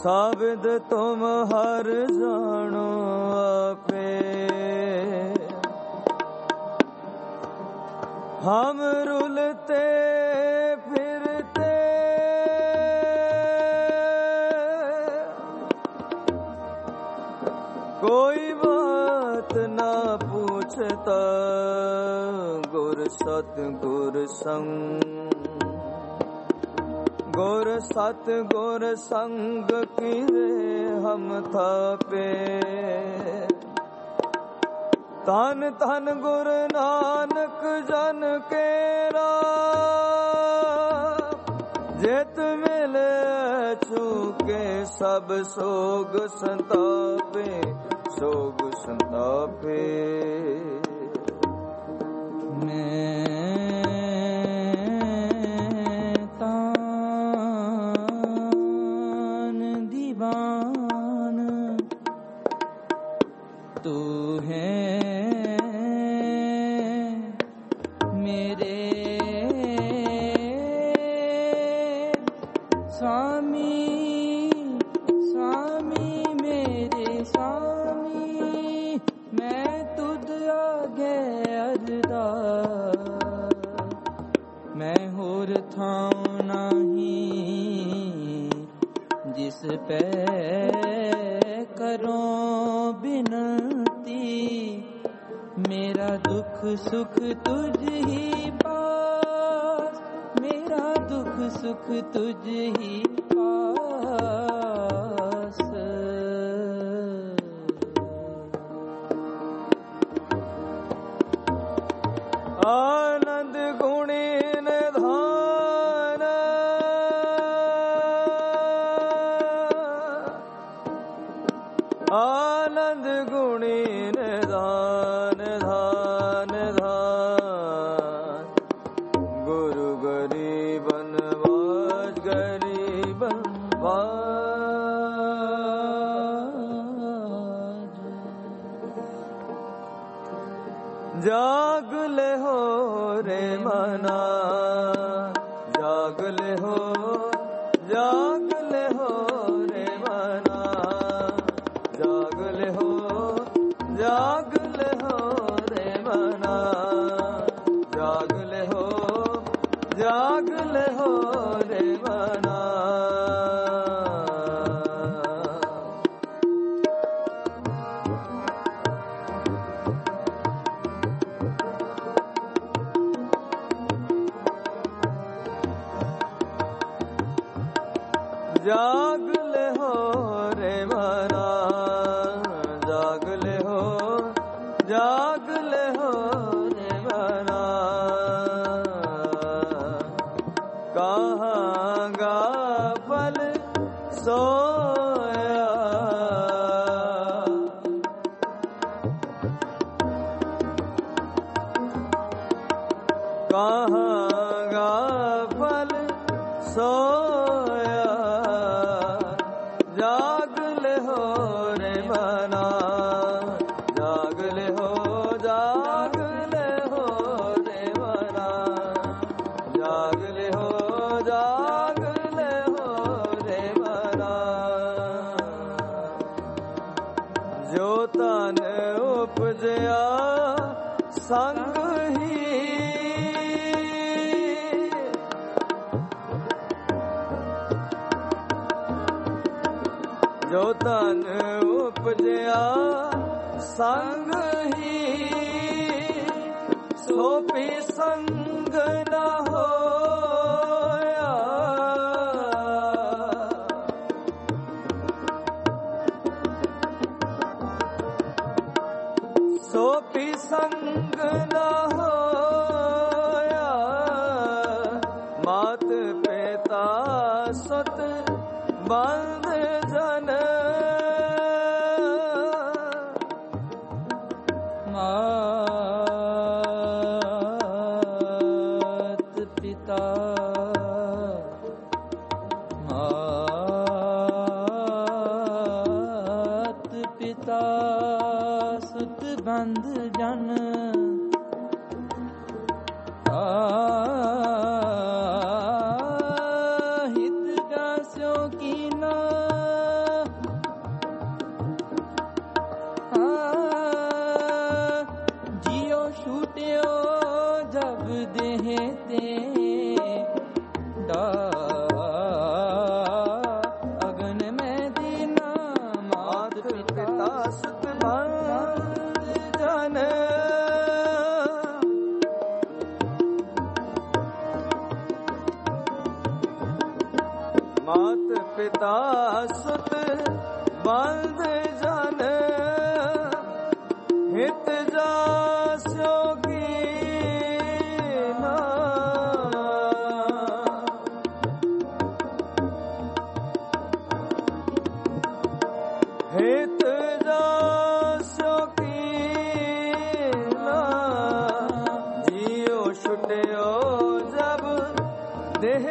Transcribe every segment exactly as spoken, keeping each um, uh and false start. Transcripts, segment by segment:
साविद तुम हर जानो आपे, हम रुलते फिरते कोई बात ना पूछता, गुर सतगुर संग गुर सतगुर संग किरे हम थापे। धन धन गुर नानक जन केरा, जित मिले छूके सब सोग संतापे, सोग संतापे। मैं तू है मेरे स्वामी, स्वामी मेरे स्वामी, मैं तुझ आगे अरदास, मैं होर थां नहीं जिस पे करो बिनती, मेरा दुख सुख तुझ ही पास, मेरा दुख सुख तुझ ही पास। आनंद गुणी निधान, आनंद गुणी निधान, धान धान, गुरु गरीबन वाज गरीबन वाज। जाग ले हो रे मना, जाग ले हो, जाग ले हो रे मना, जाग ले हो, जाग ले हो रे मना, जाग ले हो, जाग ले हो रे मना। जाग ले हो रे मना, जाग ले हो, जाग ले हो रे मना। कहाँ गाफल सोया, कहाँ गाफल सोया, जाग ले हो रे मना, जाग ले हो, जाग ले हो रे मना, जाग ले हो, जाग ले हो रे मना। जो तन उपजया संग ही, जो तन उपजया संग ही, सो भी संग न होया। सो भी संग न होया, मात पिता सुत बंद जन, मात पिता, मात पिता सुत बंद जन, हित जास्यो कीना, ਮਾਤ ਪਿਤਾ ਸੁਤ ਬੰਦ ਜਨ ਹਿਤ ਜਾਸਿਓ ਕੀਨਾ ਹਿਤ ਜਾਸਿਓ ਕੀਨਾ ਜੀਉ ਛੁਟਿਓ ਜਬ ਦੇਹ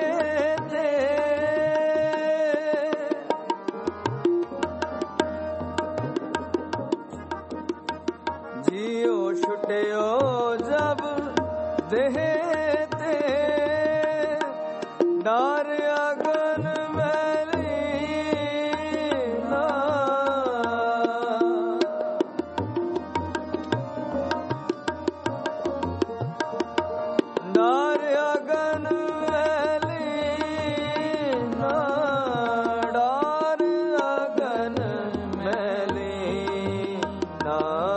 ਛੁਟਿਓ ਜਬ ਦੇਹ ਤੇ ਡਰ ਅਗਨ ਮੈਲੀ ਨਾ ਡਰ ਅਗਨ ਮੈਲੀ ਨਾ ਡਰ ਅਗਨ ਮੈਲੀ ਨਾ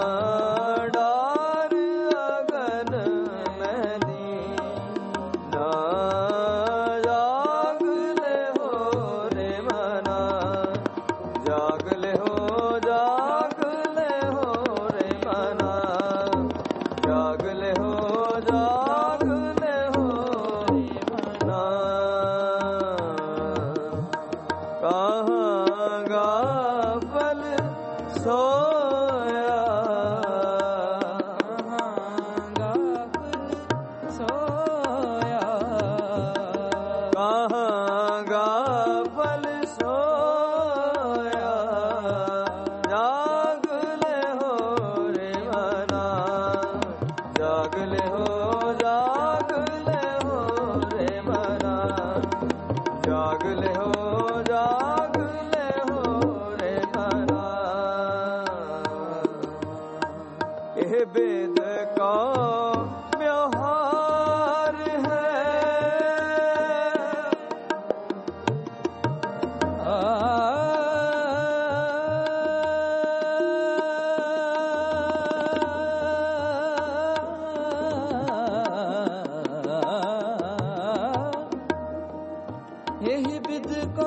यही विद को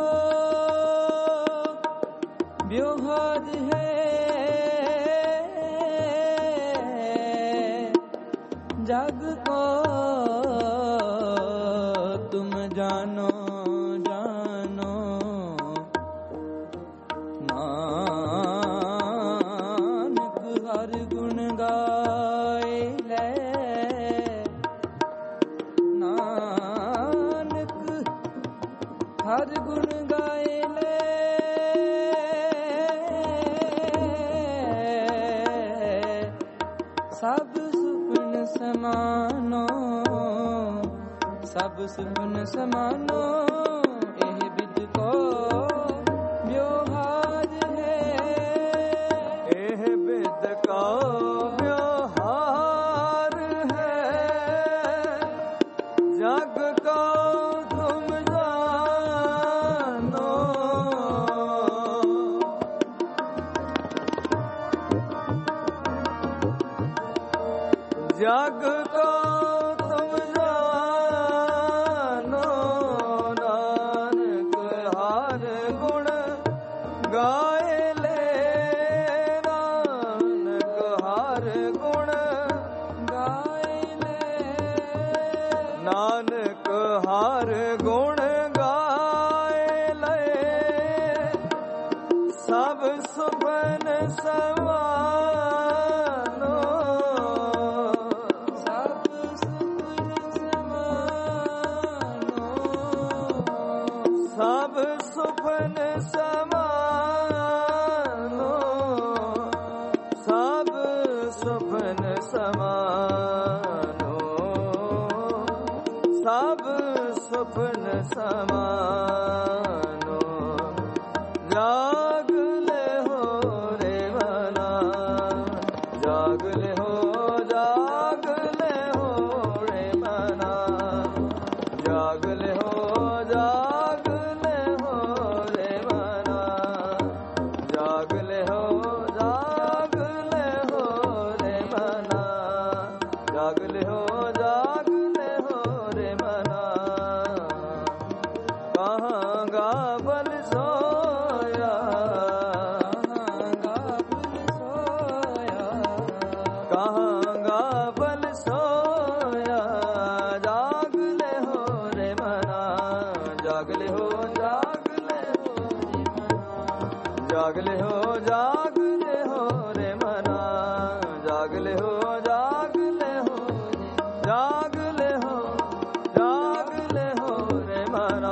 व्यवहार है जग को तुम जानो जानो नानक हर गुण गाए ले नानक हर गुण गाए ले सब सुपन समानो सब सुपन समानो एह विद को व्यवहार है एह विद को व्यवहार है जग को तुम जानो जग को तुम जानो नानक हर गुण गाए ले नानक हर गुण गाए ले नानक हर गुण गाए ले सब सुपन समानो सब सुपन समानो सब सुपन समानो सब सुपन समानो जाग ले हो रे मना जाग ले हो जाग ले हो रे मना जाग ले हो जाग जाग ले हो जाग ले हो रे मना ਕਹਾਂਗਾ ਬਲ ਸੋਇਆ, ਕਹਾਂਗਾ ਬਲ ਸੋਇਆ, ਜਾਗ ਲੈ ਹੋ ਰੇ ਮਨਾ, ਜਾਗ ਲੈ ਹੋ, ਜਾਗ ਲੈ ਹੋ ਰੇ ਮਨਾ, ਜਾਗ ਲੈ ਹੋ, ਜਾਗ ਲੈ ਹੋ ਰੇ ਮਨਾ, ਜਾਗ ਲੈ ਹੋ, ਜਾਗ ਲੈ ਹੋ, ਜਾਗ ਲੈ ਹੋ, ਜਾਗ ਲੈ ਹੋ ਰੇ ਮਨਾ।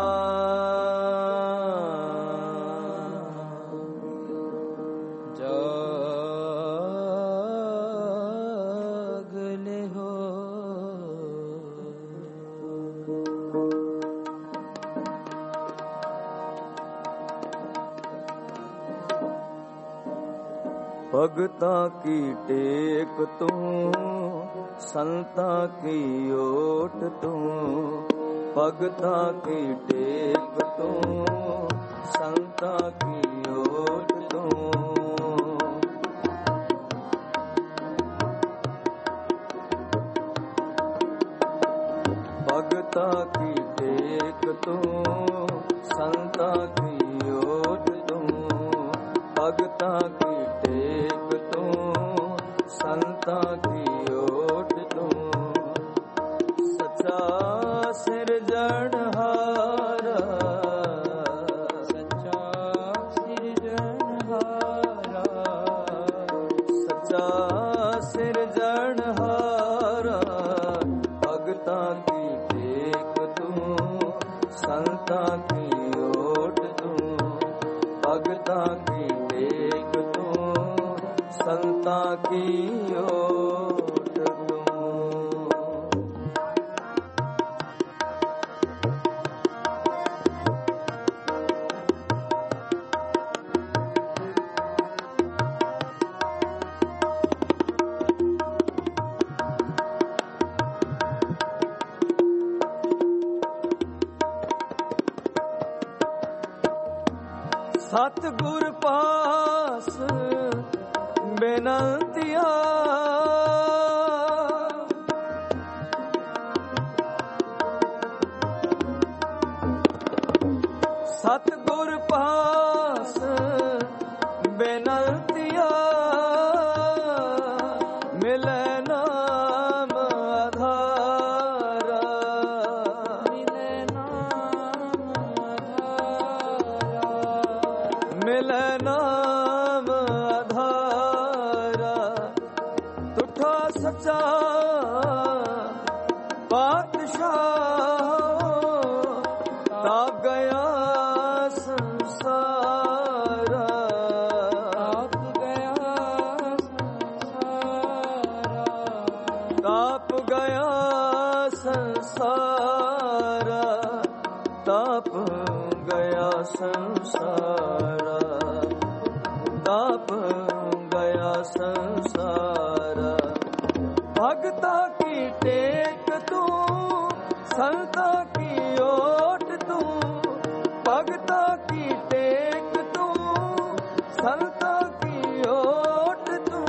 ਭਗਤਾਂ ਕੀ ਟੇਕ ਤੂੰ, ਸੰਤਾਂ ਕੀ ਓਟ ਤੂੰ, ਭਗਤਾਂ ਕੀ ਟੇਕ ਤੂੰ, ਸੰਤਾਂ ਕੀ ਓਟ ਤੂੰ, ਭਗਤਾਂ ਕੀ ਟੇਕ ਤੂੰ, ਸੰਤਾਂ ਕੀ ਓਟ ਤੂੰ, ਭਗਤਾਂ ਕੀ ਟੇਕ ਤੂੰ, ਸੰਤਾਂ ਕੀ ਓਟ ਤੂੰ, ਸੱਚਾ ਸਿਰਜਣਹਾਰਾ, ਸੱਚਾ ਸਿਰਜਣਹਾਰਾ, ਸੱਚਾ ਸਿਰਜਣਹਾਰਾ, ਭਗਤਾਂ ਕੀ ਟੇਕ ਤੂੰ, ਸੰਤਾਂ ਕੀ ਓਟ ਤੂੰ, ਭਗਤਾਂ ਕੀ ਟੇਕ ਤੂੰ, ਸੰਤਾਂ ਕੀ ਓਟ ਤੂੰ। ਸਤਿਗੁਰ ਪਾਸ ਬੇਨੰਤੀਆ, ਸਤਿਗੁਰ ਪਾਸ ਬੇਨੰਤੀਆ, ਮਿਲੈ ਨਾਮ ਆਧਾਰਾ, ਮਿਲੈ ਨਾਮ ਆਧਾਰਾ, ਮਿਲੈ ਨਾਮ ਆਧਾਰਾ, ਤੁਠਾ ਸੱਚਾ ਪਾਤਸ਼ਾਹ, ਤਾਪ ਗਿਆ ਸੰਸਾਰਾ, ਤਾਪ ਗਿਆ ਸੰਸਾਰਾ, ਤਾਪ ਗਿਆ ਸੰਸਾਰਾ, ਤਾਪ ਗਿਆ ਸੰਸਾਰਾ, ਤਾਪ ਗਿਆ ਸੰਸਾਰਾ, ਭਗਤਾਂ ਕੀ ਟੇਕ ਤੂੰ, ਸੰਤਾਂ ਕੀ ਓਟ ਤੂੰ, ਭਗਤਾਂ ਕੀ ਟੇਕ ਤੂੰ, ਸੰਤਾਂ ਕੀ ਓਟ ਤੂੰ।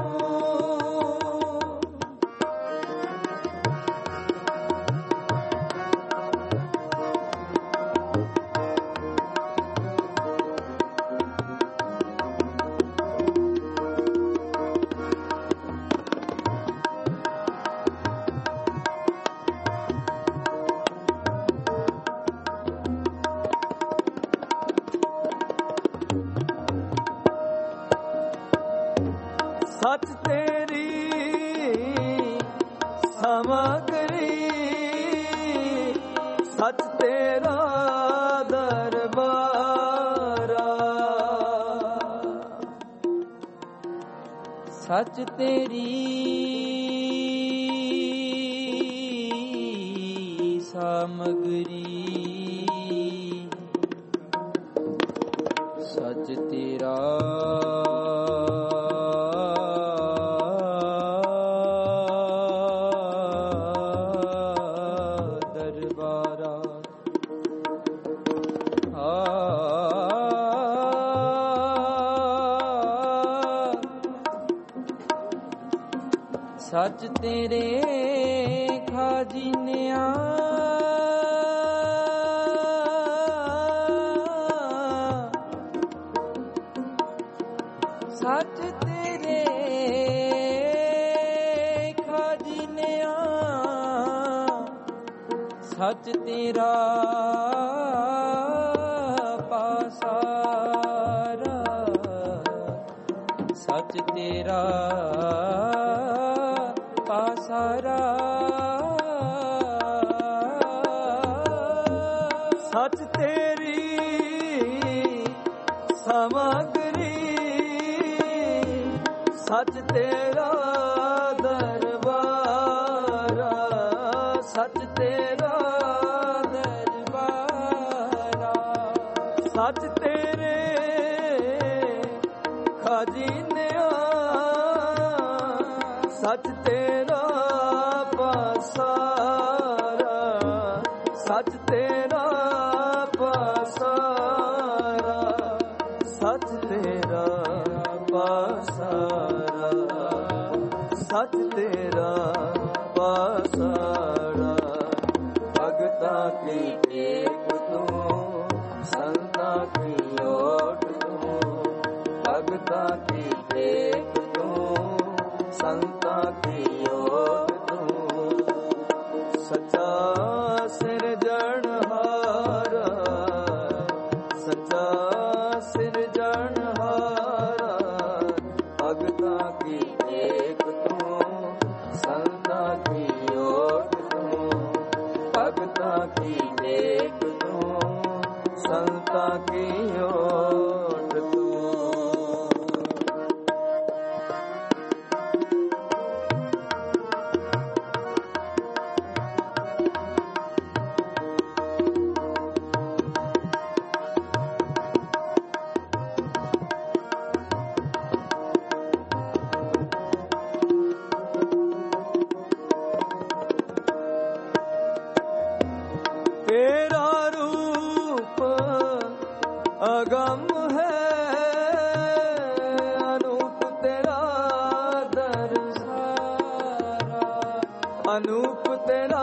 ਸੱਚ ਤੇਰੀ ਸਮਗਰੀ, ਸੱਚ ਤੇਰਾ ਦਰਬਾਰਾ, ਸੱਚ ਤੇਰੀ ਸਮਗਰੀ, ਸੱਚ ਤੇਰਾ ਦਰਬਾਰਾ, ਸੱਚ ਤੇਰੇ ਖਾਜੀਨਿਆਂ ਸੱਚ ਤੇਰੇ ਖਾਜਿਨਿਆ, ਸੱਚ ਤੇਰਾ ਪਾਸਾਰਾ, ਸੱਚ ਤੇਰਾ ਪਾਸਾਰਾ, ਸੱਚ ਤੇਰੀ ਸਮਗਰੀ, ਸੱਚ ਤੇਰਾ ਦਰਬਾਰਾ, ਸੱਚ ਤੇਰਾ ਦਰਬਾਰਾ, ਸੱਚ ਤੇਰੇ ਖਜ਼ਾਨਿਆਂ, ਸੱਚ ਤੇਰਾ ਪਾਸਾਰਾ, ਸੱਚ ਤੇਰਾ ਪਾਸਾਰਾ, ਸੱਚ ਤੇਰਾ ਪਾਸਾਰਾ, ਸੱਚ ਤੇਰਾ ਪਾਸਾਰਾ। ਭਗਤਾਂ ਕੀ ਟੇਕ ਤੂੰ, ਸੰਤਾਂ ਕੀ ਓਟ ਤੂੰ, ਭਗਤਾਂ ਕੀ ਟੇਕ ਤੂੰ, ਸੰਤਾਂ ਕੀ ਓਟ ਤੂੰ। ਸੱਚਾ ਸਿਰਜਣਹਾਰਾ, ਸੱਚਾ ਸਿਰਜਣਹਾਰਾ, ਭਗਤਾਂ ਕੀ ਟੇਕ ਤੂੰ, ਸੰਤਾਂ ਕੀ ਓਟ ਤੂੰ, ਭਗਤਾਂ ਕੀ ਟੇਕ ਤੂੰ, ਸੰਤਾਂ ਕੀ ਓਟ ਤੂੰ। ਤੇਰਾ ਰੂਪ ਅਗੰਮ ਹੈ, ਅਨੂਪ ਤੇਰਾ ਦਰਸਾਰਾ, ਅਨੂਪ ਤੇਰਾ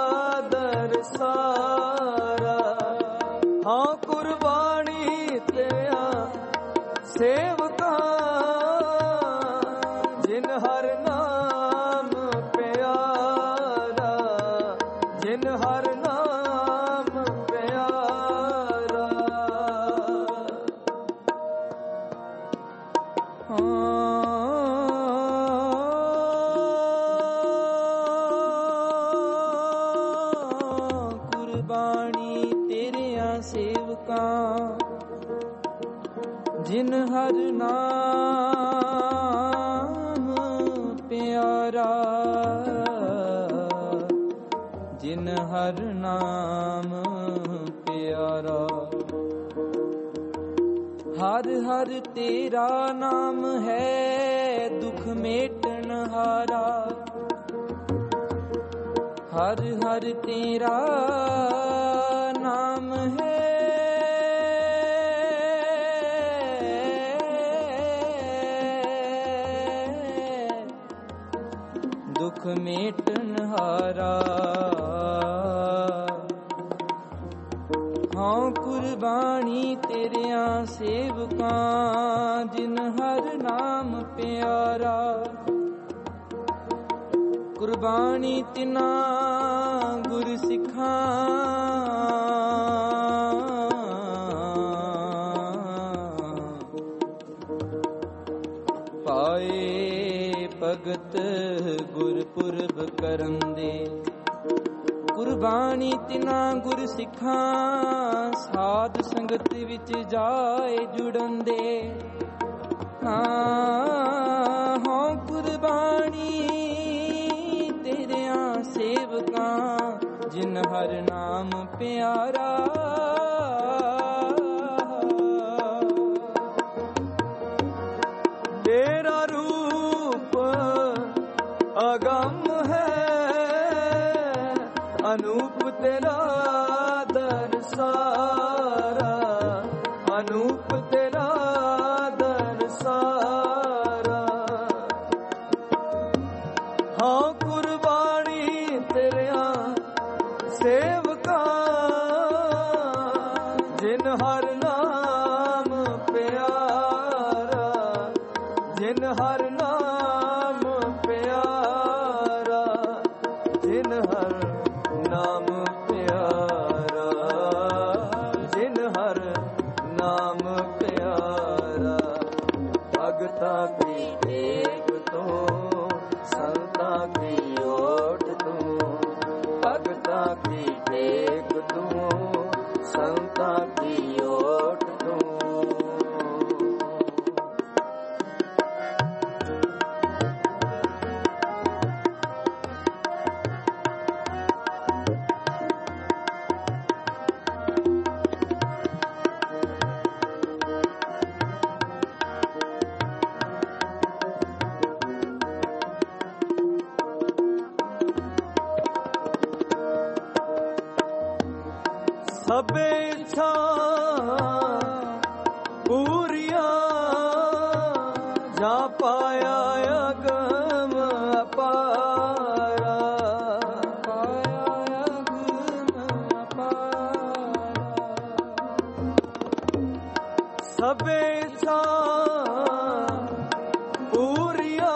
ਦਰਸਾਰਾ। ਹਾਂ ਕੁਰਬਾਨੀ ਤੇਰਾ ਸੇਵਕਾਂ, ਜਿਨ ਹਰ ਨਾਮ ਪਿਆਰਾ, ਜਿਨ ਹਰ ਨਾਮ ਪਿਆਰਾ। ਕੁਰਬਾਨੀ ਤੇਰਿਆਂ ਸੇਵਕਾਂ, ਜਿਨ ਹਰ ਨਾਮ ਪਿਆਰਾ, ਜਿਨ ਹਰ ਨਾਮ ਪਿਆਰਾ। ਹਰ ਹਰ ਤੇਰਾ ਨਾਮ ਹੈ ਦੁਖ ਮੇਟਣ ਹਾਰਾ, ਹਰ ਹਰ ਤੇਰਾ ਨਾਮ ਹੈ ਦੁਖ ਮੇਟਣ ਹਾਰਾ। ਹਾਂ ਕੁਰਬਾਨੀ ਤੇਰਿਆਂ ਸੇਵਕਾਂ, ਜਿਨ ਹਰ ਨਾਮ ਪਿਆਰਾ। ਕੁਰਬਾਨੀ ਤਿਨਾ ਗੁਰ ਸਿੱਖਾਂ, ਪਾਏ ਭਗਤ ਗੁਰਪੁਰਬ ਕਰਨ ਦੇ। ਕੁਰਬਾਨੀ ਤਿਨਾ ਗੁਰ ਸਿੱਖਾਂ, ਸਾਧ ਸੰਗਤ ਵਿੱਚ ਜਾਏ ਜੁੜਨ ਦੇ। ਹਾਂ ਹਾਂ ਕੁਰਬਾਨੀ ਤੇਰਿਆਂ ਸੇਵਕਾਂ, ਜਿਨ ਹਰ ਨਾਮ ਪਿਆਰਾ। ਤੇਰਾ ਰੂਪ ਅਗੰਮ ਹੈ, ਅਨੂਪ ਤੇਰਾ ਦਰਸਾਰਾ, ਅਨੂਪ ਤੇਰਾ ਦਰਸਾਰਾ। ਹਾਂ ਕੁਰਬਾਨੀ ਤੇਰਿਆਂ ਸੇਵਕਾਂ, ਜਿਨ ਹਰ ਨਾਮ ਪਿਆਰਾ, हर नाम प्यारा, जिन हर नाम प्यारा, जिन हर नाम प्यारा। भगता की टेक तू, संता की ओट तू, भगता की टेक तू, संता की ओट तू। सबे इच्छा पूरिया, जा पाया अगम अपारा, पाया अगम अपारा। सबे इच्छा पूरिया,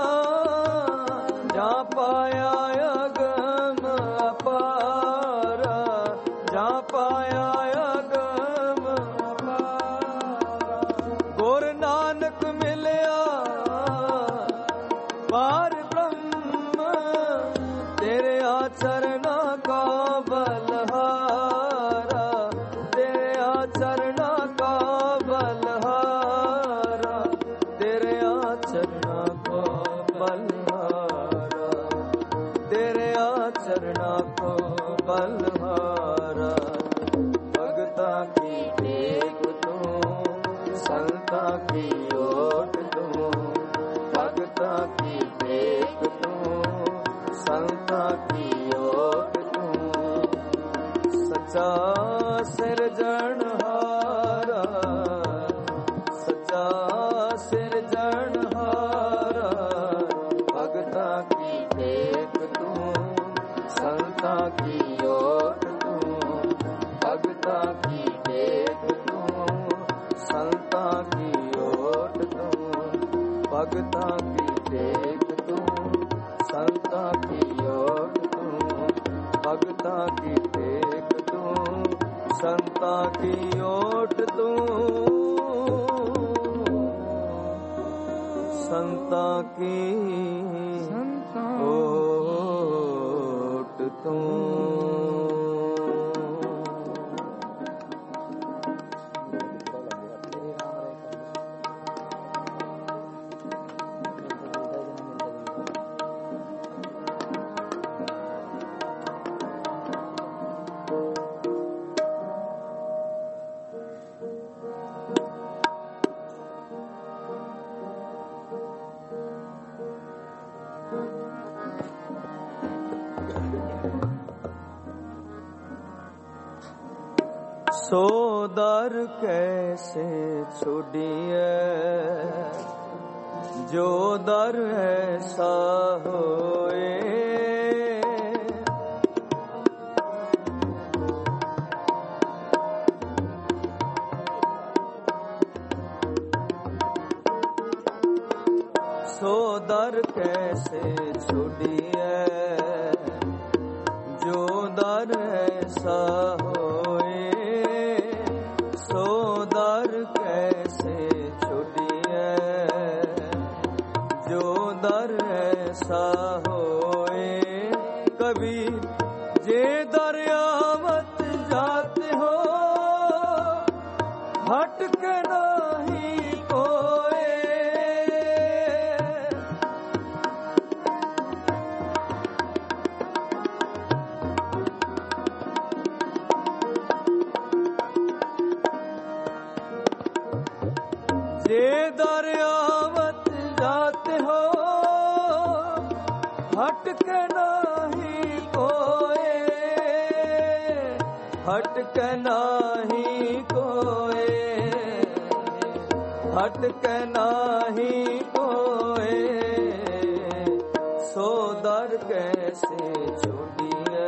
जा पाया अगम अपारा, जा पाया अगम अपारा। गुर नानक मिलिया पार ब्रह्म, तेरे आचरणा का बलहारा, तेरे आचरणा का बलहारा, तेरे आचरणा को बलहारा, तेरे आचरणा को बलहारा। भगता की टेक तू, संता की ओट तू, भगता की टेक तू, संता की ओट तू। सच्चा सिरजनहारा, सच्चा सिरजनहारा। भगता की टेक तू, संता की ओट तू, भगता की टेक तू, संता की ओट तू, भगता की टेक तू, संता की ओट तू, भगता की टेक तू, संता की ओट तू, संता की संता ओट तू। सो दर कैसे छोड़िए, जो दर ऐसा होए। सो दर कैसे छोड़िए, जो दर ऐसा होए। सो दर कैसे छोड़िए, जो दर ऐसा होए। कभी जे दरियावत जाते हो, हटक नहीं कोए। जे दरियावत जाते हो, हटक नहीं कोए, हटक नहीं कोए, हटक नहीं कोए। सो दर कैसे छोड़िए,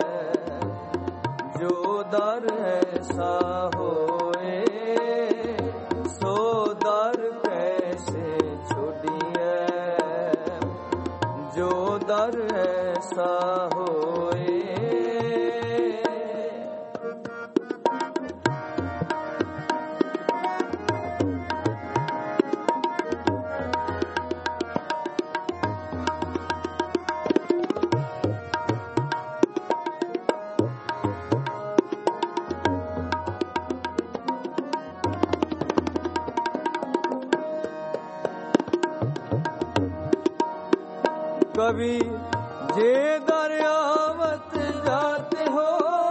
जो दर ऐसा होए। सो दर कैसे छोड़िए, कभी जे दरियावत जाते हो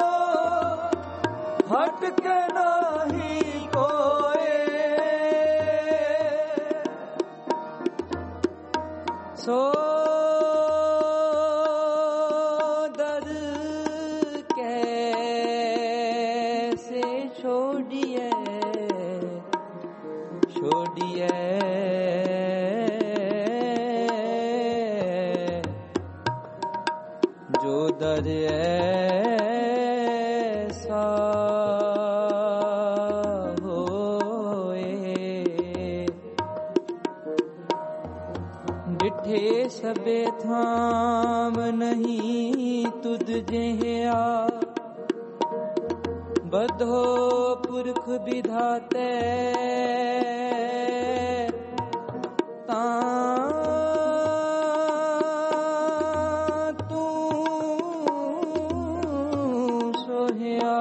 हट के नाही कोए सो दर कैसे छोड़िए छोड़िए जो दर ऐसा डिठे सबे थाम नहीं तुद जेहा बधो पुरख विधाते तां तू सोहिया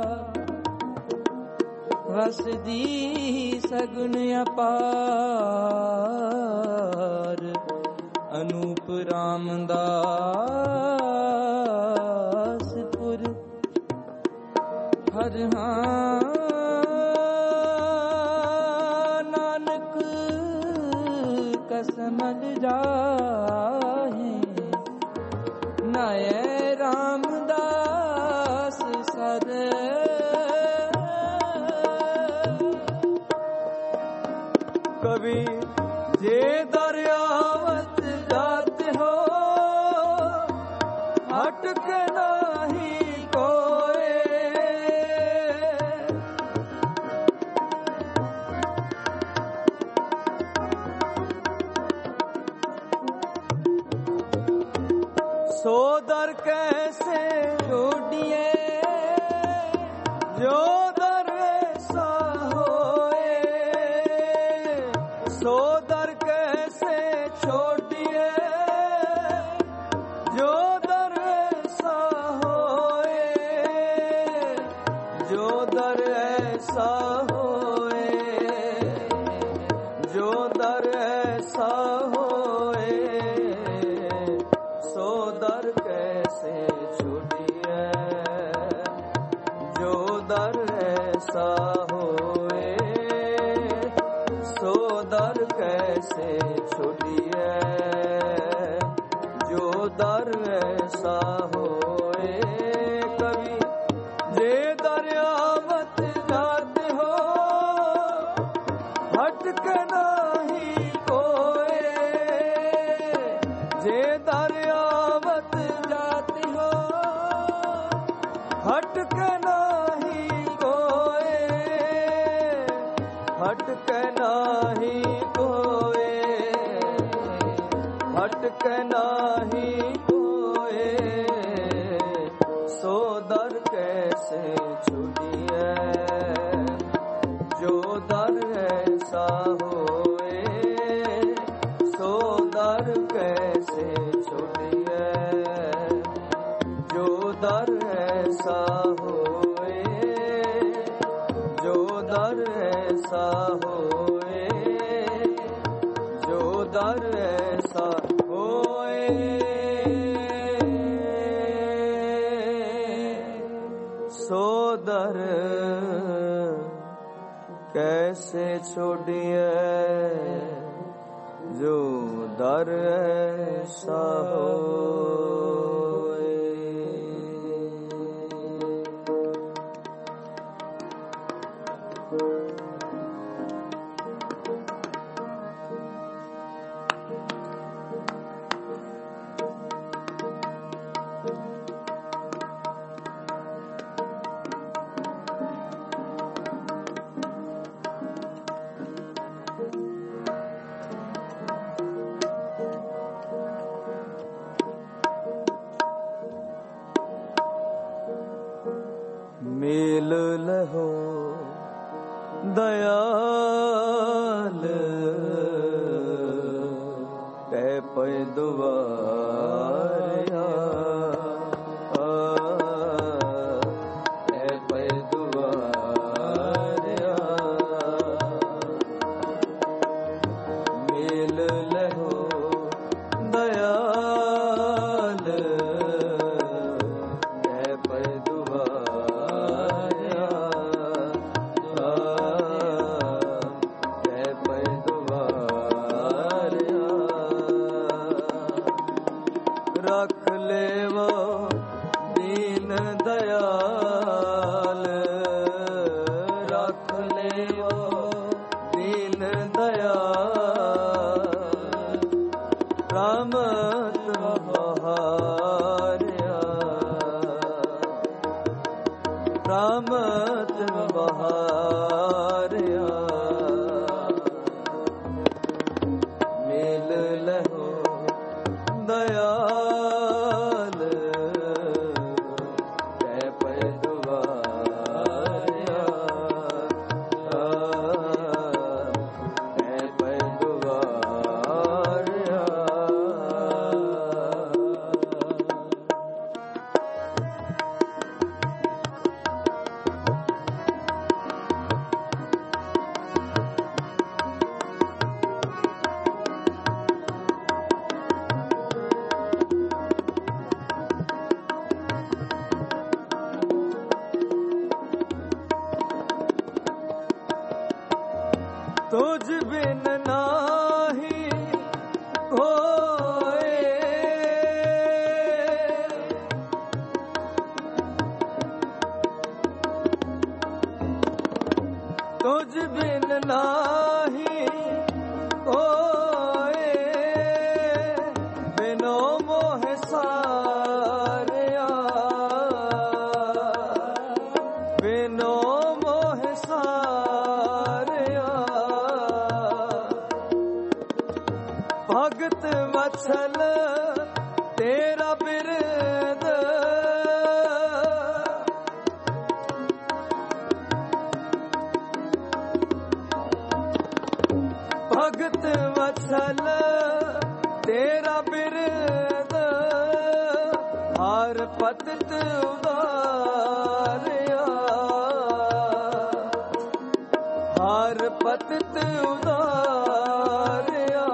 वसदी सगुन अपार अनूप रामदासपुर हर हाँ नानक कसमल जाहे नय रामदास सर कभी जे दरियावत जाते हो हट के नाही कोए सो दर कैसे छोड़िए जो दर ऐसा होए सो दर कैसे छोड़िए जो दर ऐसा होए जो दर ऐसा होए जो दर ऐसा होए सो दर कैसे छोड़िए जो दर ऐसा होए सो दर कैसे छोड़िए जो दर ऐसा होए कभी जे दरियावत जाते हो हट के नाही कोए जे दरियावत जाते हो हट के नाही कोए हट के नाही कोए हट के नाही कोए सो दर कैसे छुड़िए जो दर ऐसा होए सो दर कैसे छुड़िए जो दर ऐसा होए जो दर ऐसा होए जो दर ऐसा होए सो दर कैसे छोड़िए जो दर ऐसा होए मेल लहो दयाल कै पै दुआरिया कै पै दुआरिया मेल लहो दयाल लेवो दीन दयाल रहमत बहारिया रहमत बहारिया मिल लहो दयाल कै पै दुआरिया कै पै दुआरिया तुझ बिन नाही होए तुझ बिन नाही होए बिनो मोह सारिया बिनो मोह सारिया भगत वत्सल तेरा बिरद भगत वत्सल तेरा बिरद हर पतित उदारिया हर पतित उदारिया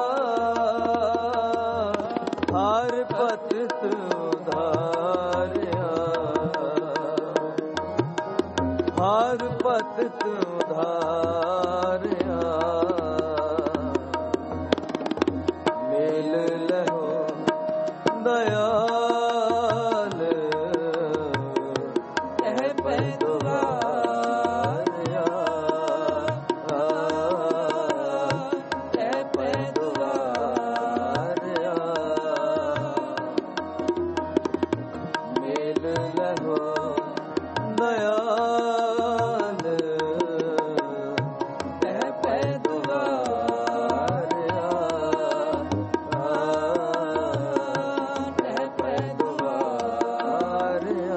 हर पतित उदारिया हर पतित उदारिया मिल लहो दयाल कह पै दुआरिया कह पै दुआरिया मिल लहो दयाल कह पै दुआरिया कह पै दुआरिया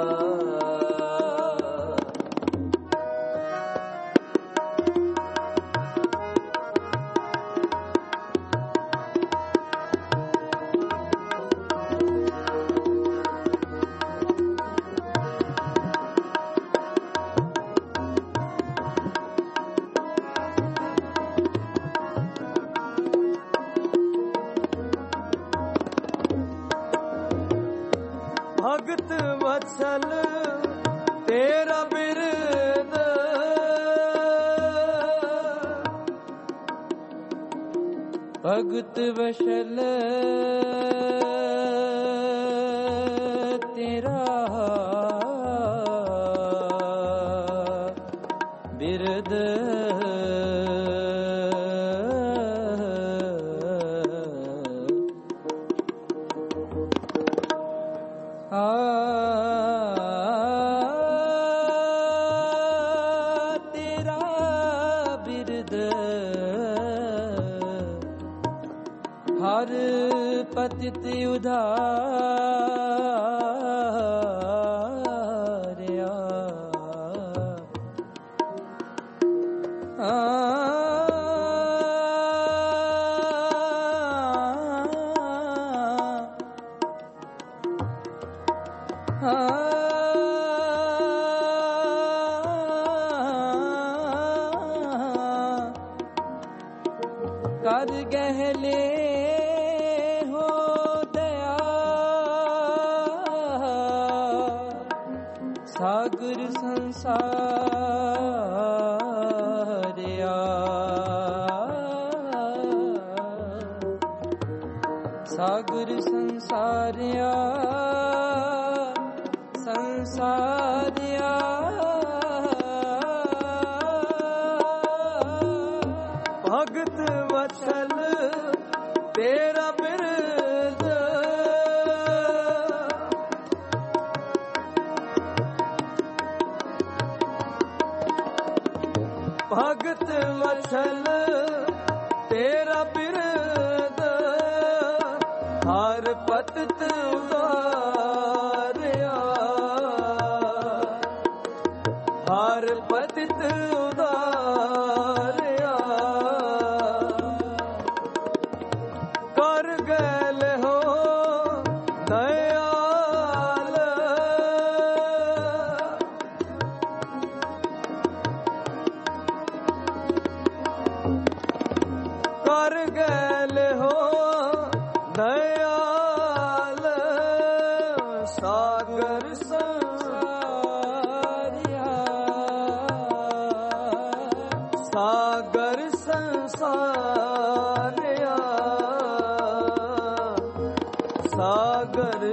भगत वत्सल तेरा बिरद भगत वशल तेरा बिरद आ तेरा बिरद हर पतित उधारिया आ कर गहले हो दया सागर संसारिया सागर संसारिया संसारिया ਭਗਤ ਵਛਲ ਤੇਰਾ ਬਿਰਦ ਹਰ ਪਤਿਤ ਉਦਾਰਿਆ ਹਰ ਪਤਿਤ ਉਦਾਰਿਆ ਕਰ ਗੈਲ ਹੋ ਦਇਆਲ ਕਰ ਗੈਲ ਹੋ ਦਇਆਲ ਸਾਗਰ ਸੰਸਾਰਿਆ ਸਾਗਰ ਸੰਸਾਰਿਆ ਸਾਗਰ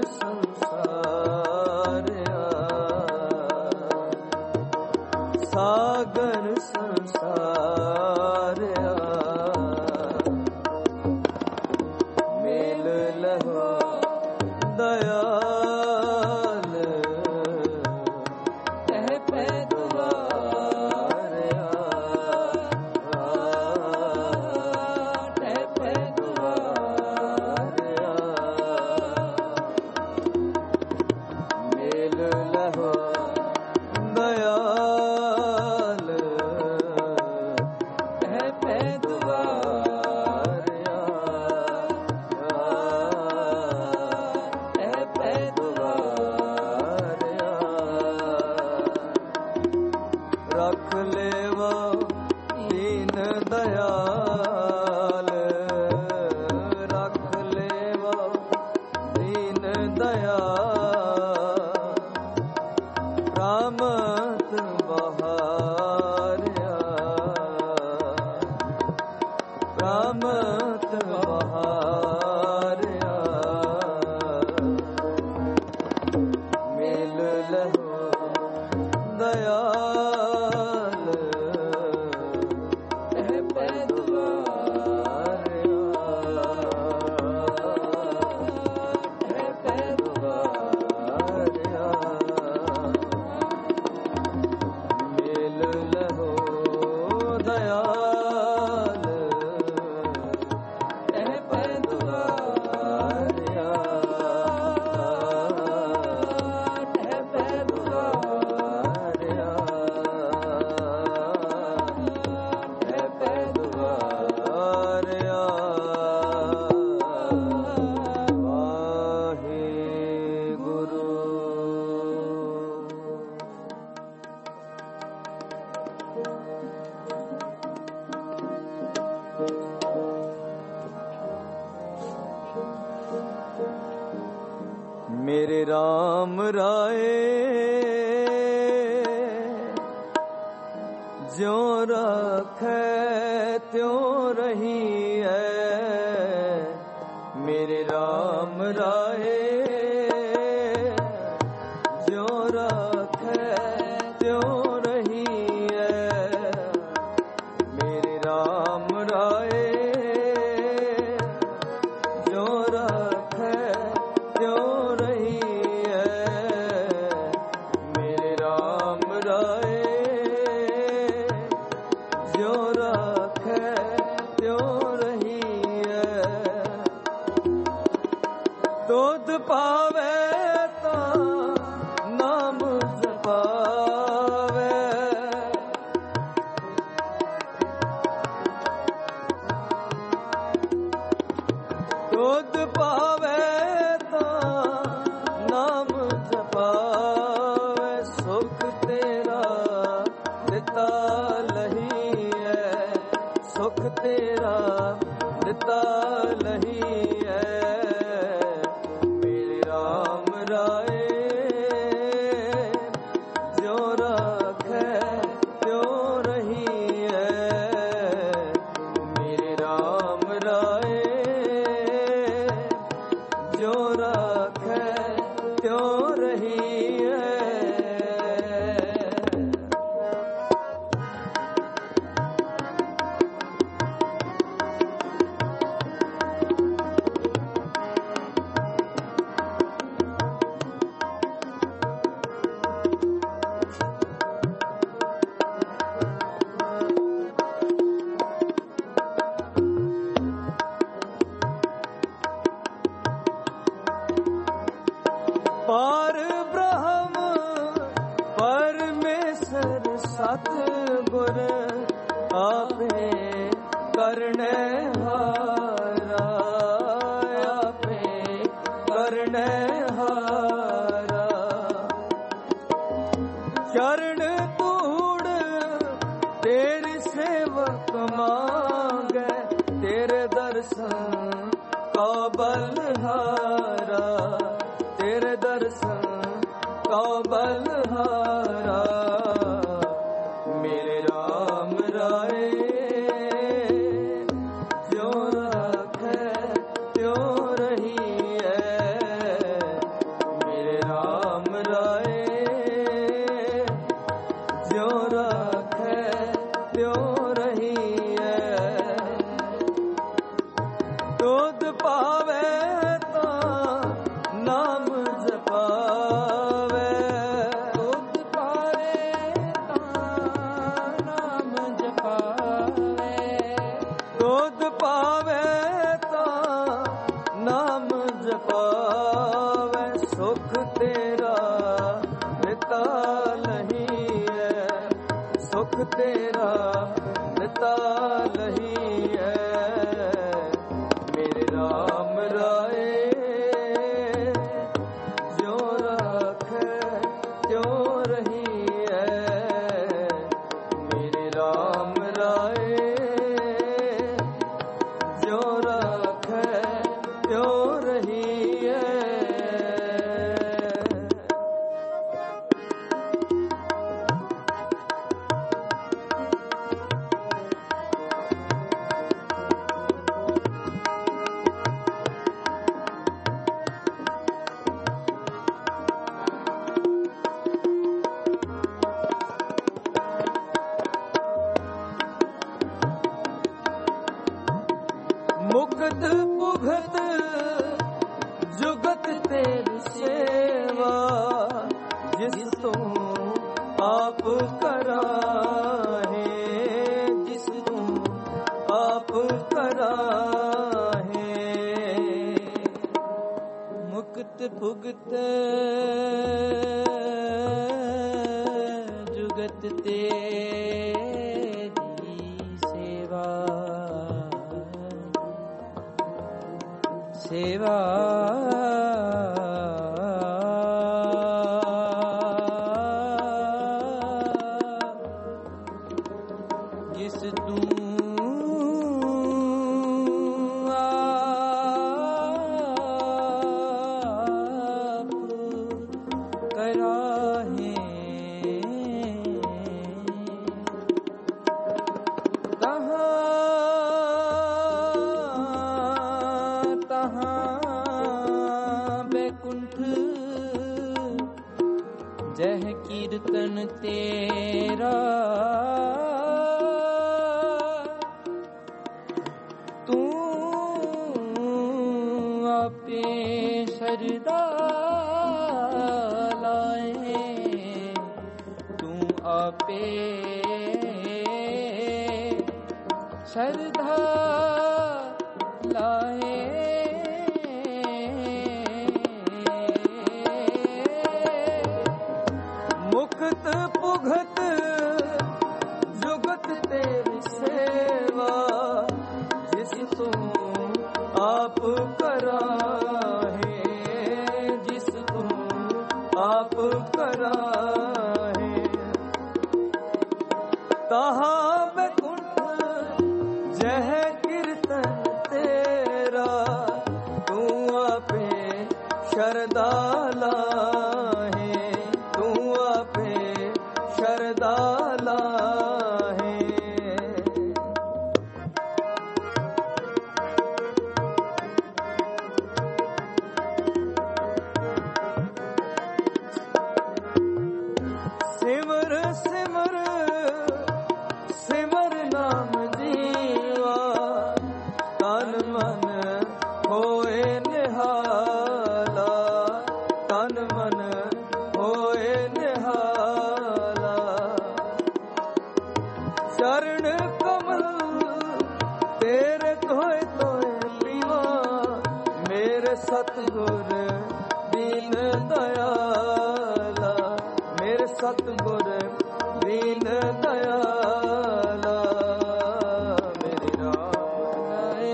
ਸੰਸਾਰਿਆ ਸਾਗਰ ਸੰਸਾਰਿਆ ਮੇਲ ਲਹੋ ਦਇਆਲ ਤਹਿ ਪੈ ਦੁਆਰਿਆ ਤਹਿ ਪੈ ਦੁਆਰਿਆ ਮੇਲ ਲਹੋ ਦਇਆਲ ਤਹਿ ਪੈ ਦੁਆਰਿਆ ਤਹਿ ਪੈ ਦੁਆਰਿਆ ਰੱਖ ਲੇਵਾ ਦੀਨ ਦਇਆਲ ਰੱਖ ਲੇਵਾ ਦੀਨ ਦਇਆਲ ਰਾਮਤ ਬਹਾਰਿਆ ਰਾਮਤ ਬਹਾਰਿਆ ਮੇਲ ਲਹੋ ਦਇਆਲ ਤਹਿ ਪੈ ਦੁਆਰਿਆ ਤਹਿ ਪੈ ਦੁਆਰਿਆ ਮੇਲ ਲਹੋ ਦਇਆਲ ਤਹਿ ਪੈ ਦੁਆਰਿਆ ਤਹਿ ਪੈ ਦੁਆਰਿਆ ਤਹਿ ਪੈ ਦੁਆਰਿਆ ਵਾਹਿਗੁਰੂ। ਮੇਰੇ RAM ਰਾਏ ਜਿਉ ਰੱਖੈ ਤਿਉ ਰਹੀਐ ਮੇਰੇ RAM ਰਾਏ ਜਿਉ ਰੱਖੈ ਤਿਉ ਰਹੀਐ ਮੇਰੇ RAM ਰਾਏ ਜਿਉ ਰੱਖੈ ਤਿਉ ਰਹੀਐ ਮੇਰੇ RAM ਰਾਏ ਜਿਉ ਰੱਖੈ ਤਿਉ ਰਹੀਐ ਦੁੱਧ ਪਾਵੇ ਤਾਂ ਨਾਮ ਜਪਾਵੇ ਦੁੱਧ ਪਾਵੇ ਤਾਂ ਨਾਮ ਜਪਾਵੇ ਸੁਖ ਤੇਰਾ ਦਿੱਤਾ ਲਹੀਐ ਸੁਖ ਤੇਰਾ ਦਿੱਤਾ ਲਹੀਐ ਮੇਰੇ RAM ਰਾਏ ਜਿਉ ਰੱਖੈ ਤਿਉ ਰਹੀਐ ਮੇਰੇ RAM ਰਾਏ ਜਿਉ ਰੱਖੈ ਤਿਉ ਰਹੀਐ सेवक मांगे तेरे दर्शन का बलहारा, तेरे दर्शन का बलहारा। मेरे राम राय जो रखे त्यों रहिए, मेरे राम राय जो रखे त्यों रहिए। तुध पावे तां नाम जपावे, तुध पावे तां नाम जपावे, तुध पावे तां नाम जपावे। सुख तेरा पिता नहीं है, सुख तेरा पिता नहीं है। मेरे राम राय जो रखे त्यों रहिए, मेरे राम राय जो रखे त्यों रहिए। मुक्त पुगत जुगत तेरी सेवा, जिस तू आप कराहे, जिस तू आप कराहे। मुक्त पुगत जुगत तेरी सेवा, सेवा जिस तू आप कराहे। जह कीर्तन तेरा तू आपे सरदा लाए, तू आपे सरदा लाए। मुक्त पुगत जुगत तेरी सेवा, जिस तू आप कराहे, जिस तू आप कराहे। तहाँ बैकुंठ जह कीर्तन तेरा, तू आपे शरदा लाहे, तू आपे शरदा लाहे। सिमर सिमर सिमर नाम जीवा, तन मन होए निहाला, तन मन होए निहाला। चरण कमल तेरे धोए धोए पीवा, मेरे सतगुर दीन दयाला, मेरे सतगुर दीन दयाला। मेरे राम राय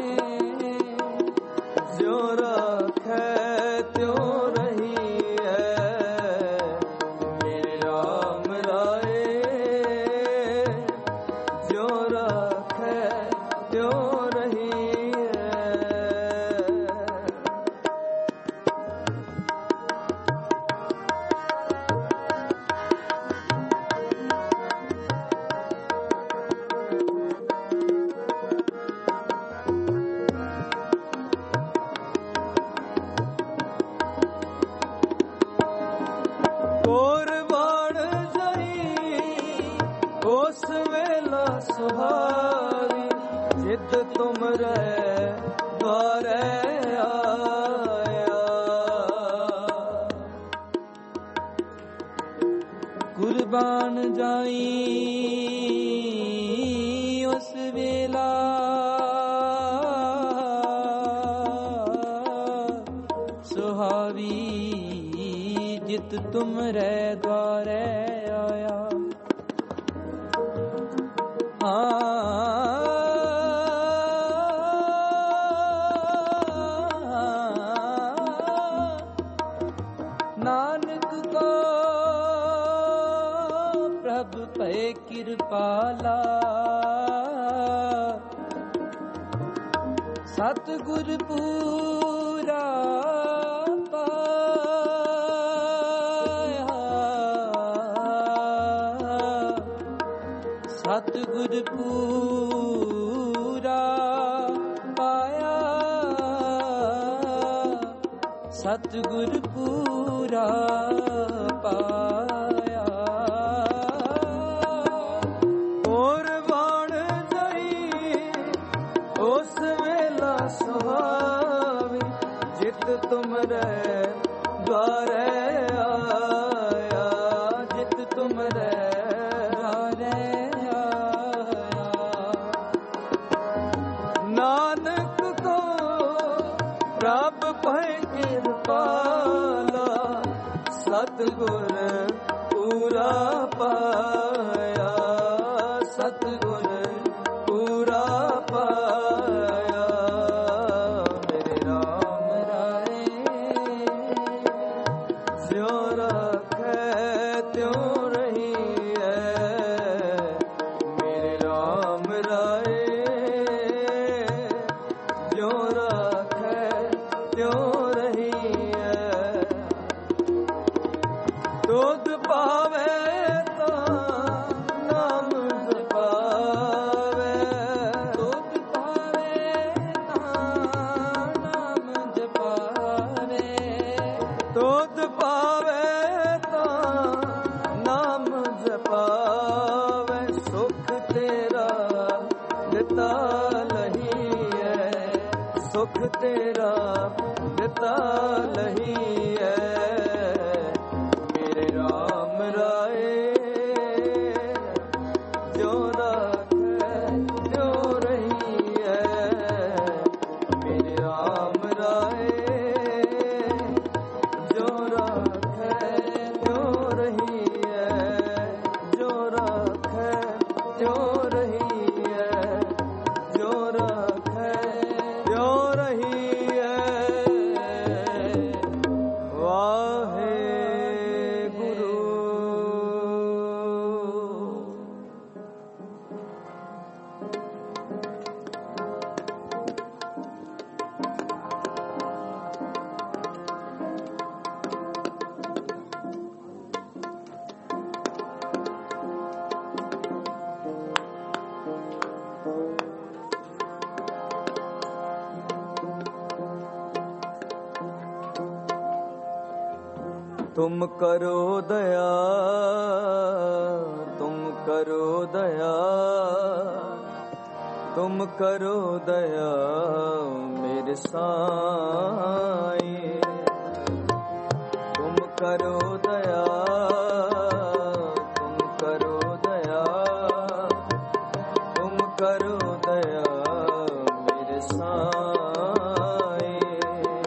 जो रखे त्यों रहिए, मेरे राम राय जो ਉਸ ਵੇਲਾ ਸੁਹਾਵੀ ਜਿਤ ਤੁਮਰੇ ਦੁਆਰੇ ਆਇਆ। ਕੁਰਬਾਨ ਜਾਈ ਉਸ ਵੇਲਾ ਸੁਹਾਵੀ ਜਿਤ ਤੁਮਰੇ ਦੁਆਰੇ ਆਇਆ। ਨਾਨਕ ਕੋ ਪ੍ਰਭ ਭੈ ਕਿਰਪਾਲਾ ਸਤਿਗੁਰ ਪੂਰਾ ਸਤਿਗੁਰ ਪੂਰਾ ਪਾਇਆ ਸਤਿਗੁਰ ਪੂਰਾ ਪਾਇਆ। ਹੋਰ ਬਾਣ ਜਾਈ ਉਸ ਵੇਲਾ ਸੁਹਾਵੀ ਜਿਤ ਤੁਮਰੇ ਦੁਆਰੇ ਆਇਆ। ਜਿਤ ਤੁਮਰੇ ਨਾਨਕ ਕੋ ਪ੍ਰਭ ਭੈ ਕਿਰਪਾਲਾ ਸਤਿਗੁਰ ਪੂਰਾ ਪਾਇਆ। ਸਤਿਗੁਰ ਪੂਰਾ ਪਾਇਆ। ਮੇਰੇ ਰਾਮ ਰਾਏ ਜਿਉ ਰੱਖੈ ਤਿਉ ਰਹੀਐ। ਮੇਰੇ ਰਾਮ ਰਾਏ ਦੁੱਧ ਪਾਵੇ ਤਾਂ ਨਾਮ ਜਪਾਵੇ। ਦੁੱਧ ਪਾਵੇ ਤਾਂ ਨਾਮ ਜਪਾਵੇ। ਦੁੱਧ ਪਾਵੇ ਤਾਂ ਨਾਮ ਜਪਾਵੇ। ਸੁਖ ਤੇਰਾ ਦਿੱਤਾ ਲਹੀਐ। ਸੁਖ ਤੇਰਾ ਦਿੱਤਾ ਲਹੀਐ। ਰਾਮ ਰਾਏ ਜੋ ਰੱਖੈ ਤਿਉ ਰਹੀਐ। ਮੇਰੇ ਰਾਮ ਰਾਏ ਜੋ ਰੱਖੈ ਤਿਉ ਰਹੀਐ। ਜੋ ਰੱਖੈ ਤਿਉ ਰਹੀਐ। ਜੋ ਰੱਖੈ ਤਿਉ ਰਹੀਐ। ਵਾਹੇ तुम करो दया तुम करो दया तुम करो दया मेरे साईं। तुम करो दया तुम करो दया तुम करो दया मेरे साईं।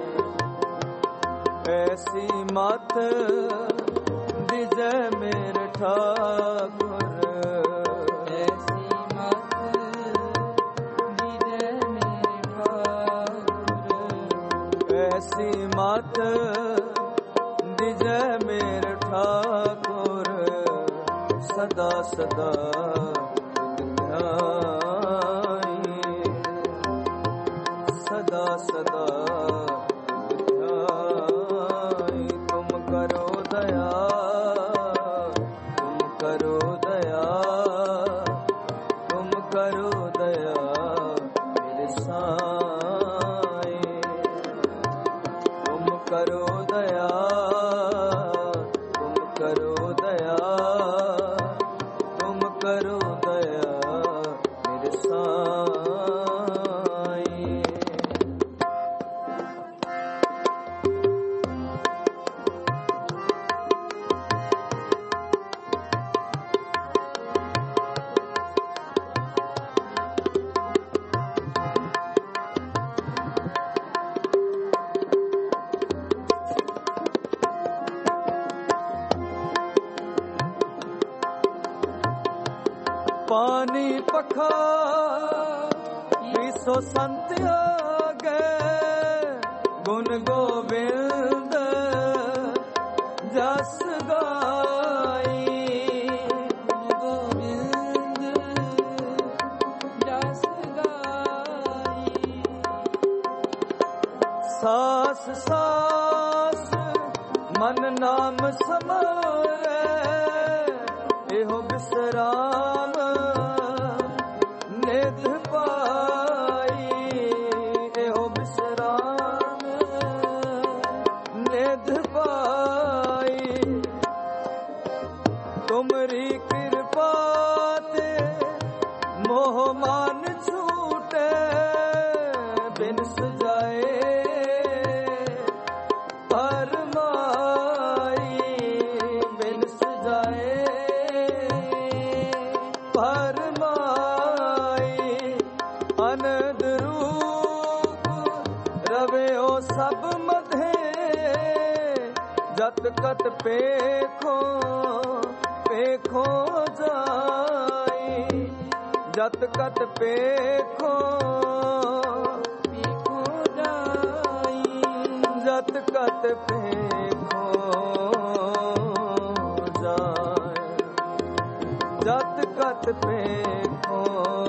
ऐसी मत दिजै मेरे ठाकुर। ऐसी मत दिजै मेरे ठाकुर। ऐसी मत दिजै मेरे ठाकुर। सदा सदा ध्याई सदा सदा करो दया तुम करो दया तुम करो दया। दया मेरे साईं। पानी पखा विसो संत आगे गुण गोविंद जस गाई। गोविंद जस गाई। सास सास मन नाम समाए एहो विश्राम निध पाई। एहो विश्राम निध पाई। तुमरी कृपा ते मोह मान छूटे बिन सजाए फरमाई। बिन सजाए अनद रूप रवयो सब मधे जत कत पेखो पेखो जाई। जत कत पेखो पेखो जाई। जत कत पेखो जाई। जत कत पेखो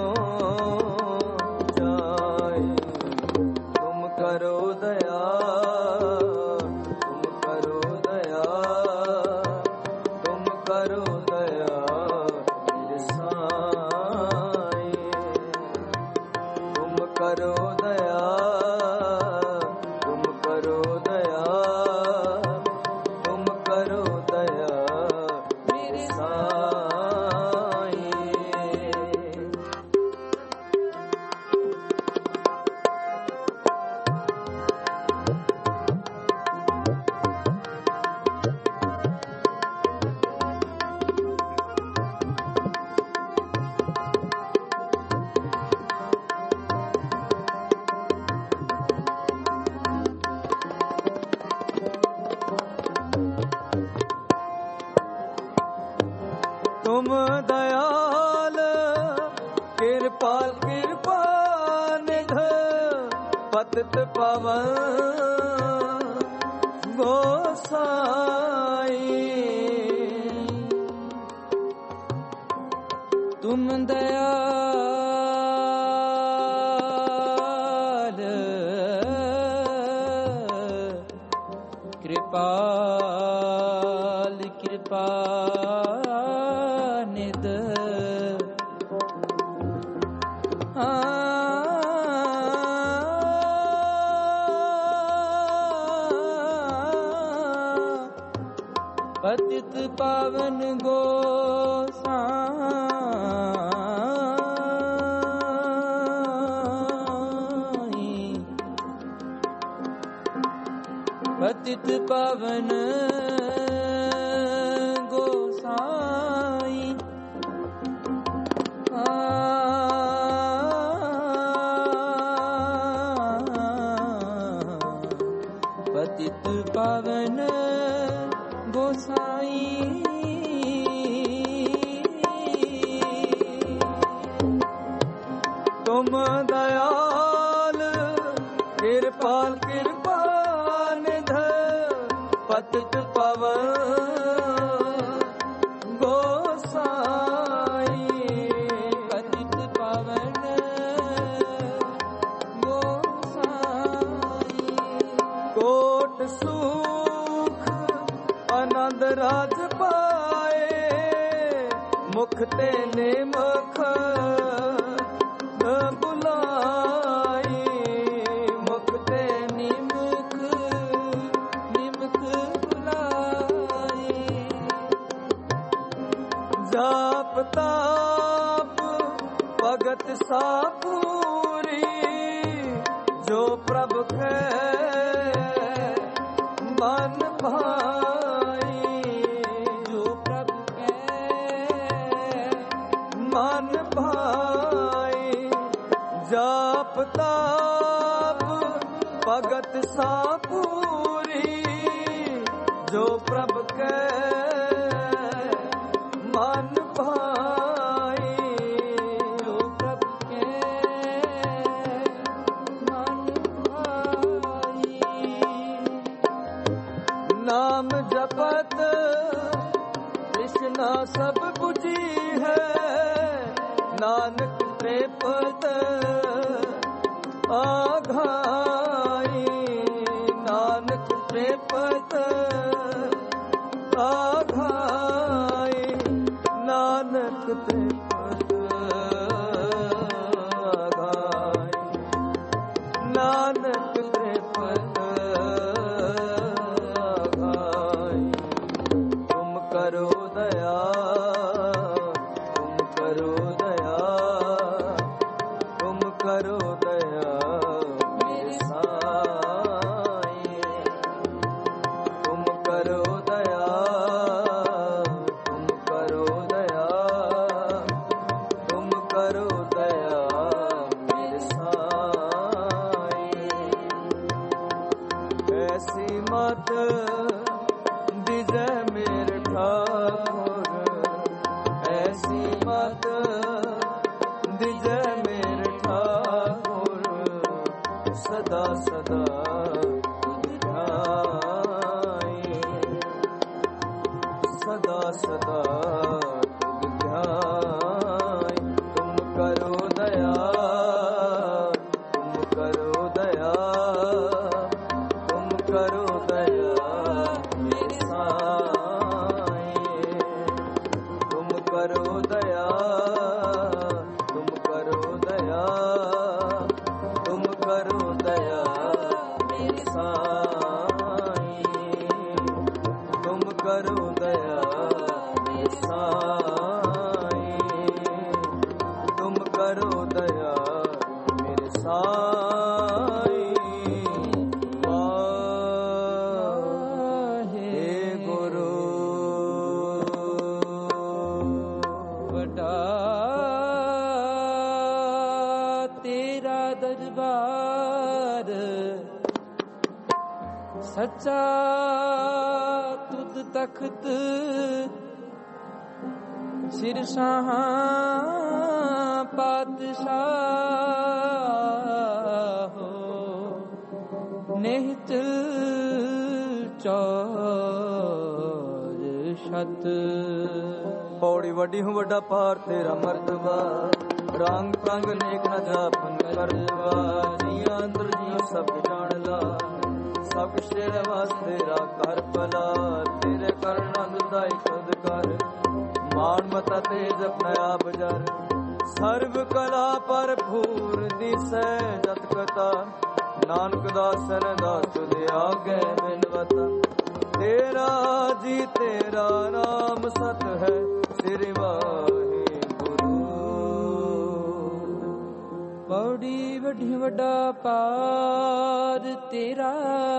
करो दया तुम करो दया तुम करो दया मेरे साईं। तुम करो दया तुम करो दया तुम करो दया मेरे साईं। तुम दयाल कृपाल कृपा निध पतित पावन गोसाई। तुम दयाल कृपाल कृपा निध पतित पावन गोसाई। पतित पावन गोसाई। पतित पावन गोसाई। तुम दयाल कृपाल कृपा निध पतित पावन गोसाई। पतित पावन गोसाई। कोट सुख आनंद राज पाए मुख ते निमख बुलाई। मुख ते निमख निमख बुलाई। ਭਗਤ ਸਾ ਪੂਰੀ ਜੋ ਪ੍ਰਭ ਕੈ ਮਨ ਭਾਈ ਜੋ ਪ੍ਰਭ ਕੈ ਮਨ ਭਾਈ ਜਾਪ ਤਾਪ ਭਗਤ ਸਾ ਪੂਰੀ ਜੋ ਪ੍ਰਭ ਕੈ ਮਨ ਭਾਈ ਜੋ ਪ੍ਰਭ ਕੈ ਮਨ ਭਾਈ ਨਾਮ ਜਪਤ ਕ੍ਰਿਸ਼ਨਾ ਸਭ 부ਜੀ ਹੈ ਨਾਨਕ ਤ੍ਰਿਪਤ ਆਘਾਈ ਨਾਨਕ ਤ੍ਰਿਪਤ ਆਘਾਈ ਨਾਨਕ ਤ੍ਰਿਪਤ ਆਘਾਈ ਨਾਨਕ ਤ੍ਰਿਪਤ ਆਘਾਈ ਤੁਮ ਕਰੋ ਦਇਆ ਤੁਮ ਕਰੋ ਦਇਆ ਤੁਮ ਕਰੋ ਦਇਆ ਮੇਰੇ ਸਾਈਂ ਤੁਮ ਕਰੋ ਦਇਆ ਤੁਮ ਕਰੋ ਦਇਆ ਤੁਮ ਕਰੋ ਦਇਆ ਮੇਰੇ ਸਾਈਂ ਐਸੀ ਮਤ ਦਿਜੈ ਮੇਰੇ ਠਾਕੁਰ ਐਸੀ ਮਤ ਦਿਜੈ ਮੇਰੇ ਠਾਕੁਰ ਸਦਾ ਸਦਾ ਤੁਧ ਧਿਆਈ ਸਦਾ ਸਦਾ ਤੁਧ ਧਿਆਈ ਤੁਮ ਕਰੋ ਦਇਆ ਤੁਮ ਕਰੋ ਦਇਆ ਤੁਮ ਕਰੋ ਦਇਆ ਮੇਰੇ ਸਾਈਂ ਤੁਮ ਕਰੋ ਦਇਆ ਤੁਮ ਕਰੋ ਦਇਆ ਤੁਮ ਕਰੋ ਦਇਆ ਮੇਰੇ ਸਾਈਂ ਤੁਮ ਕਰੋ ਦਇਆ ਮੇਰੇ ਸਾਈਂ ਤੁਮ ਕਰੋ ਦਇਆ ਮੇਰੇ ਸਾਈਂ ਵਾਹੇ ਗੁਰੂ ਵੱਡਾ ਤੇਰਾ ਦਰਬਾਰ ਸੱਚਾ ਤੁਧ ਤਖਤ ਸਿਰ ਸਾਹਾਂ ਪਾਤਸ਼ਾਹ ਹੋ ਨਿਹਚਲ ਚੌਰ ਛਤ ਪੌੜੀ ਵੱਡੀ ਹੂੰ ਵੱਡਾ ਪਾਰ ਤੇਰਾ ਮਰਤਬਾ ਰੰਗ ਪ੍ਰੰਗ ਨੇਕ ਨਾ ਜਾਪਨ ਕਰਵਾ ਜੀਆਂ ਅੰਦਰ ਜੀਉ ਸਭ ਜਾਣ ਲਾ ਸਭ ਕੁਛ ਤੇਰੇ ਵਾਸਤੇ ਰਾ ਕਰ ਭਲਾ ਤੇਰੇ ਕਰਨ ਅੰਦਾਈ ਖੁਦ ਕਰ ਮਾਨ ਮਤਾ ਤੇਜ ਆਪਣਾ ਆਪ ਜਰ ਸਰਬ ਕਲਾ ਭਰਪੂਰ ਦਿਸੈ ਜਤ ਕਤਾ ਨਾਨਕ ਦਾਸਨ ਦਾਸ ਤੁਧ ਆਗੇ ਬਿਨਵਤਾ ਤੇਰਾ ਜੀ ਤੇਰਾ ਨਾਮ ਸਤ ਹੈ ਸ੍ਰੀ ਵਾਹਿਗੁਰੂ ਪੌੜੀ ਵੱਡੀ ਵੱਡਾ ਪਾਰ ਤੇਰਾ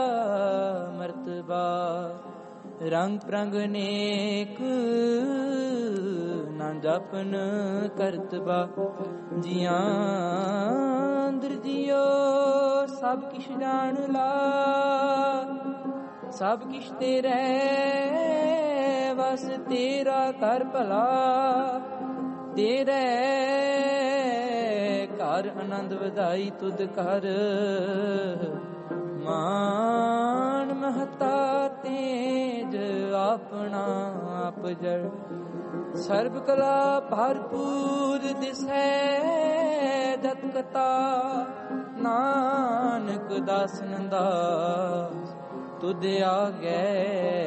ਮਰਤਬਾ ਰੰਗ ਪ੍ਰੰਗ ਨੇਕ ਨਾ ਜਪਨ ਕਰਤਬਾ ਜੀਆਂ ਅੰਦਰ ਜੀਓ ਸਭ ਕਿਛ ਜਾਣ ਲਾ ਸਭ ਕਿਛ ਤੇਰੇ ਵਸ ਤੇਰਾ ਕਰ ਭਲਾ ਤੇਰੇ ਘਰ ਆਨੰਦ ਵਧਾਈ ਤੁਧ ਕਰ ਮਾਨ ਮਹਤਾ ਤੇਜ ਆਪਣਾ ਆਪ ਜੜ ਸਰਬ ਕਲਾ ਭਰਪੂਰ ਦਿਸੈ ਜਤ ਕਤਾ ਨਾਨਕ ਦਾਸ ਨੰਦਾਸ ਤੁਧ ਆਗੇ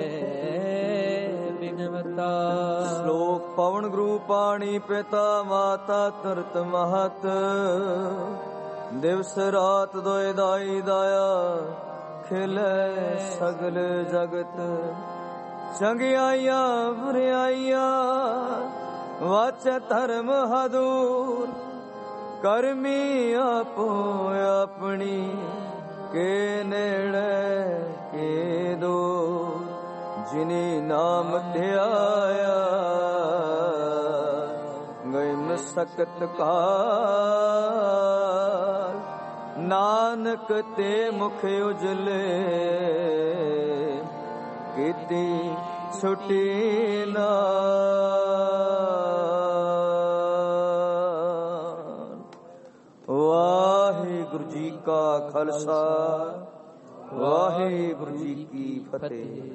ਬਿਨਵਤਾ ਸ਼ਲੋਕ ਪਵਨ ਗੁਰੂ ਪਾਣੀ ਪਿਤਾ ਮਾਤਾ ਤੁਰਤ ਮਹਤ ਦਿਵਸ ਰਾਤ ਦੋਇ ਦਾਈ ਦਾਇਆ ਖਿਲੇ ਸਗਲ ਜਗਤ ਚੰਗਿਆਈਆਂ ਬੁਰਾਈਆਂ ਵਾਚੈ ਧਰਮ ਹਦੂਰ ਕਰਮੀ ਆਪੋ ਆਪਣੀ ਕੇ ਨੇੜੇ ਕੇ ਦੋ ਜਿਨੇ ਨਾਮ ਧਿਆਇਆ ਗਏ ਮਸਕਤ ਕਾਲ ਨਾਨਕ ਤੇ ਮੁਖ ਉਜਲੇ ਕੀਤੀ ਛੁਟੀ ਨਾ ਵਾਹਿਗੁਰੂ ਜੀ ਕਾ ਖਾਲਸਾ ਵਾਹਿਗੁਰੂ ਜੀ ਕੀ ਫਤਿਹ।